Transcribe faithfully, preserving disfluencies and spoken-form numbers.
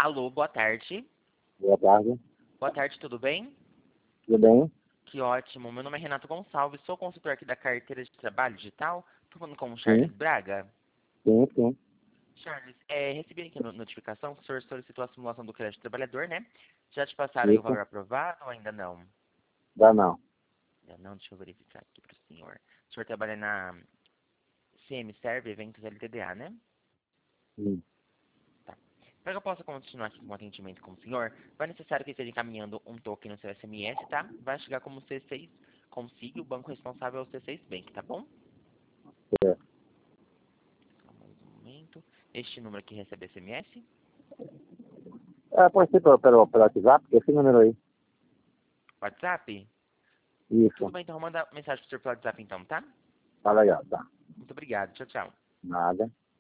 Alô, boa tarde. Boa tarde. Boa tarde, tudo bem? Tudo bem? Que ótimo. Meu nome é Renato Gonçalves, sou consultor aqui da carteira de trabalho digital. Estou falando com o Charles Sim, Braga. sim, sim. Charles, é, recebi aqui a notificação que o senhor solicitou a simulação do crédito trabalhador, né? Já te passaram aí o Isso. valor aprovado ou ainda não? Dá não. Ainda não, deixa eu verificar aqui para o senhor. O senhor trabalha na C M Serve Eventos L T D A, né? Sim. Tá. Para que eu possa continuar aqui com o atendimento com o senhor, vai necessário que esteja encaminhando um token no seu S M S, tá? Vai chegar como C seis Consigue, o banco responsável é o C seis Bank, tá bom? É. Só mais um momento. Este número aqui recebe S M S. É, pode ser pelo, pelo, pelo WhatsApp, esse número aí. WhatsApp? Tudo Isso. bem, então eu vou mandar mensagem pro senhor pelo WhatsApp então, tá? Tá legal, tá. Muito obrigado. Tchau, tchau. Nada.